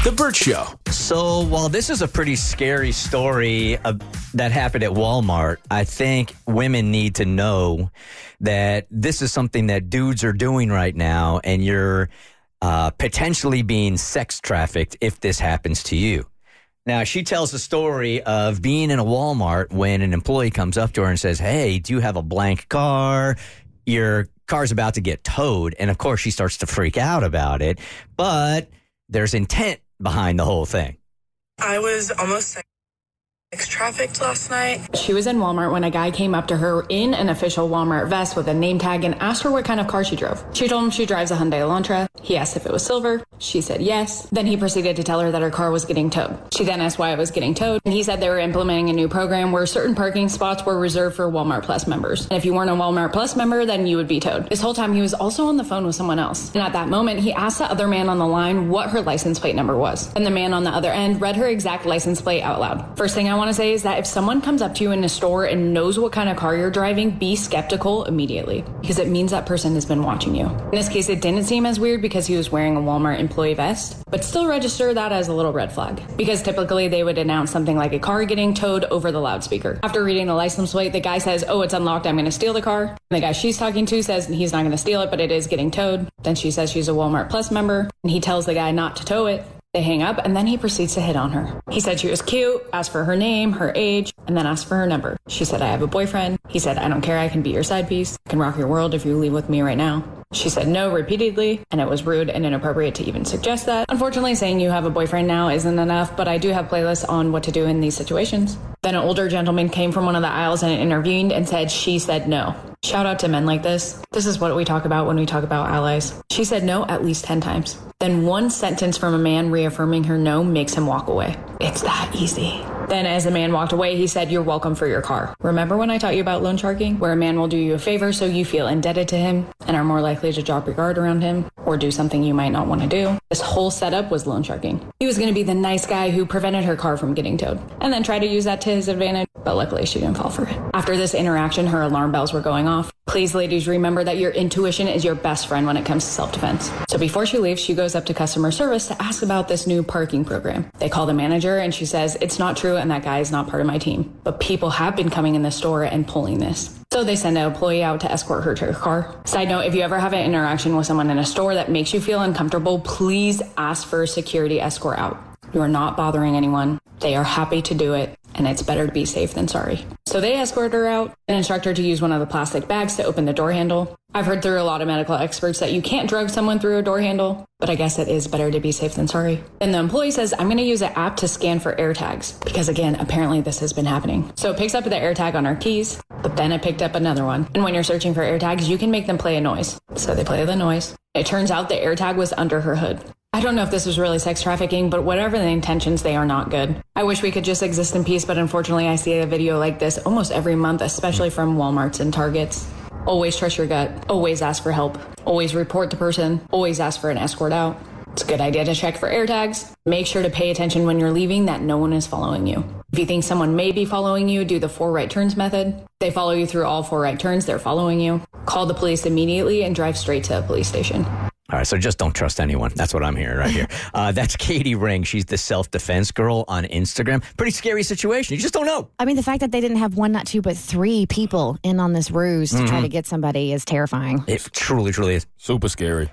The Burt Show. So while this is a pretty scary story that happened at Walmart, I think women need to know that this is something that dudes are doing right now, and you're potentially being sex trafficked if this happens to you. Now, she tells the story of being in a Walmart when an employee comes up to her and says, "Hey, do you have a blank car? Your car's about to get towed." And of course, she starts to freak out about it, but there's intent behind the whole thing. I was almost sex trafficked last night. She was in Walmart when a guy came up to her in an official Walmart vest with a name tag and asked her what kind of car she drove. She told him she drives a Hyundai Elantra. He asked if it was silver. She said yes. Then he proceeded to tell her that her car was getting towed. She then asked why it was getting towed, and he said they were implementing a new program where certain parking spots were reserved for Walmart Plus members. And if you weren't a Walmart Plus member, then you would be towed. This whole time he was also on the phone with someone else. And at that moment, he asked the other man on the line what her license plate number was. And the man on the other end read her exact license plate out loud. First thing I want to say is that if someone comes up to you in a store and knows what kind of car you're driving, be skeptical immediately, because it means that person has been watching you. In this case, it didn't seem as weird because he was wearing a Walmart employee vest, but still register that as a little red flag, because typically they would announce something like a car getting towed over the loudspeaker. After reading the license plate, the guy says, "Oh, it's unlocked, I'm going to steal the car." And the guy she's talking to says he's not going to steal it, but it is getting towed. Then she says she's a Walmart Plus member, and he tells the guy not to tow it. They hang up, and then he proceeds to hit on her. He said she was cute, asked for her name, her age, and then asked for her number. She said, "I have a boyfriend." He said, "I don't care, I can be your side piece. I can rock your world if you leave with me right now." She said no repeatedly, and it was rude and inappropriate to even suggest that. Unfortunately, saying you have a boyfriend now isn't enough, but I do have playlists on what to do in these situations. Then an older gentleman came from one of the aisles and intervened and said she said no. Shout out to men like this. This is what we talk about when we talk about allies. She said no at least 10 times. Then one sentence from a man reaffirming her no makes him walk away. It's that easy. Then as the man walked away, he said, "You're welcome for your car." Remember when I taught you about loan sharking, where a man will do you a favor so you feel indebted to him and are more likely to drop your guard around him or do something you might not want to do? This whole setup was loan sharking. He was going to be the nice guy who prevented her car from getting towed and then try to use that to his advantage, but luckily she didn't fall for it. After this interaction, her alarm bells were going off. Please, ladies, remember that your intuition is your best friend when it comes to self-defense. So before she leaves, she goes up to customer service to ask about this new parking program. They call the manager and she says, "It's not true and that guy is not part of my team. But people have been coming in the store and pulling this." So they send an employee out to escort her to her car. Side note, if you ever have an interaction with someone in a store that makes you feel uncomfortable, please ask for a security escort out. You are not bothering anyone. They are happy to do it, and it's better to be safe than sorry. So they escort her out and instruct her to use one of the plastic bags to open the door handle. I've heard through a lot of medical experts that you can't drug someone through a door handle, but I guess it is better to be safe than sorry. Then the employee says, "I'm going to use an app to scan for air tags," because again, apparently this has been happening. So it picks up the air tag on her keys, but then it picked up another one. And when you're searching for air tags, you can make them play a noise. So they play the noise. It turns out the air tag was under her hood. I don't know if this was really sex trafficking, but whatever the intentions, they are not good. I wish we could just exist in peace, but unfortunately I see a video like this almost every month, especially from Walmarts and Targets. Always trust your gut. Always ask for help. Always report the person. Always ask for an escort out. It's a good idea to check for air tags. Make sure to pay attention when you're leaving that no one is following you. If you think someone may be following you, do the 4 right turns method. They follow you through all 4 right turns, they're following you. Call the police immediately and drive straight to a police station. All right, so just don't trust anyone. That's what I'm hearing right here. That's Katie Ring. She's the self-defense girl on Instagram. Pretty scary situation. You just don't know. I mean, the fact that they didn't have 1, not 2, but 3 people in on this ruse to try to get somebody is terrifying. It truly, truly is. Super scary.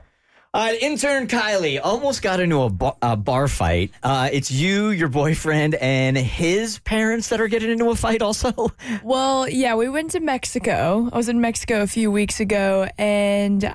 Intern Kylie almost got into a bar fight. It's you, your boyfriend, and his parents that are getting into a fight also? Well, yeah, we went to Mexico. I was in Mexico a few weeks ago, and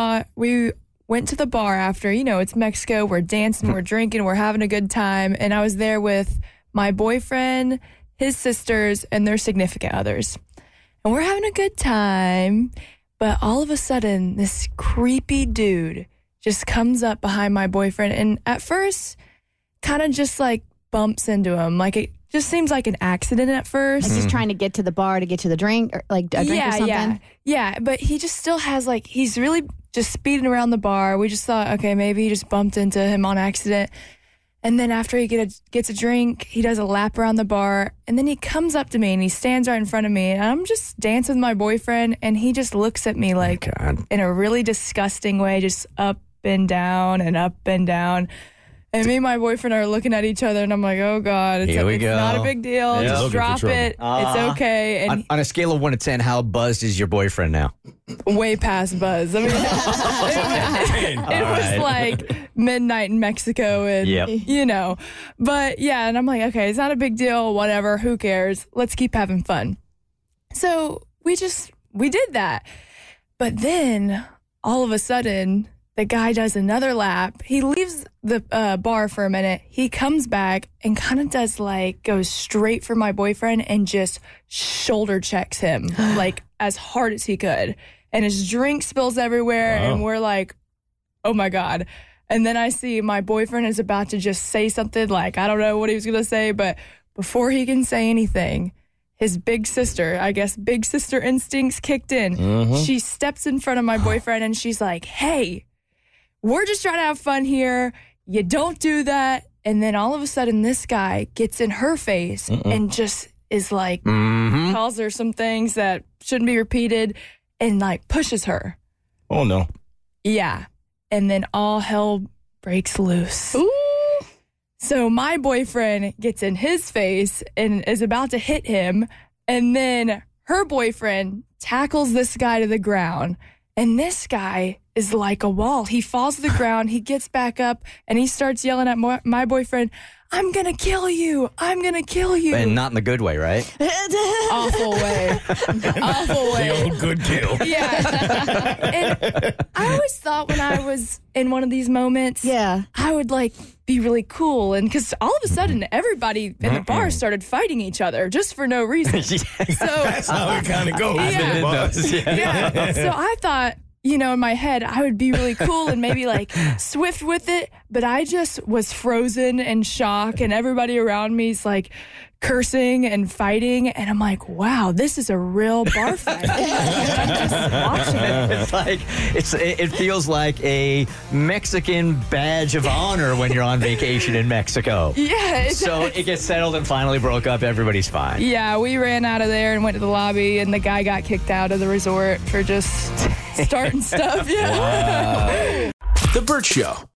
we went to the bar after. You know, it's Mexico. We're dancing, we're drinking, we're having a good time. And I was there with my boyfriend, his sisters, and their significant others. And we're having a good time. But all of a sudden, this creepy dude just comes up behind my boyfriend. And at first, kind of just like bumps into him. Like it just seems like an accident at first. Like he's trying to get to the bar to get to the drink, or like a drink or something. Yeah, but he just still has like, he's really just speeding around the bar. We just thought, okay, maybe he just bumped into him on accident. And then after he gets a drink, he does a lap around the bar. And then he comes up to me and he stands right in front of me. And I'm just dancing with my boyfriend. And he just looks at me like in a really disgusting way, just up and down and up and down. And me and my boyfriend are looking at each other, and I'm like, oh, God. It's Here we go. not a big deal. Yeah. Just Looking for drop trouble. it. It's okay. And On a scale of 1 to 10, how buzzed is your boyfriend now? way past buzz. I mean, it was like midnight in Mexico, and Yep. you know. But yeah, and I'm like, okay, it's not a big deal. Whatever. Who cares? Let's keep having fun. So we did that. But then all of a sudden, the guy does another lap. He leaves the bar for a minute. He comes back and kind of goes straight for my boyfriend and just shoulder checks him like as hard as he could. And his drink spills everywhere. Wow. And we're like, oh my God. And then I see my boyfriend is about to just say something like, I don't know what he was going to say, but before he can say anything, his big sister, I guess big sister instincts kicked in. She steps in front of my boyfriend and she's like, hey, we're just trying to have fun here. You don't do that. And then all of a sudden, this guy gets in her face and just is like, calls her some things that shouldn't be repeated and like pushes her. Oh, no. Yeah. And then all hell breaks loose. Ooh. So my boyfriend gets in his face and is about to hit him. And then her boyfriend tackles this guy to the ground. And this guy is like a wall. He falls to the ground. He gets back up and he starts yelling at my boyfriend, I'm going to kill you. I'm going to kill you. And not in the good way, right? Awful way. Awful way. The old good kill. Yeah. And I always thought when I was in one of these moments, Yeah. I would like be really cool. And because all of a sudden, everybody in the bar started fighting each other just for no reason. So, That's how it kind of goes. Yeah. It does. yeah. So I thought, you know, in my head, I would be really cool and maybe like swift with it. But I just was frozen in shock and everybody around me is like cursing and fighting. And I'm like, wow, this is a real bar fight. And I'm just watching it. It's like it feels like a Mexican badge of honor when you're on vacation in Mexico. Yeah. So it gets settled and finally broke up. Everybody's fine. Yeah, we ran out of there and went to the lobby, and the guy got kicked out of the resort for just starting stuff. Yeah. The Burt Show.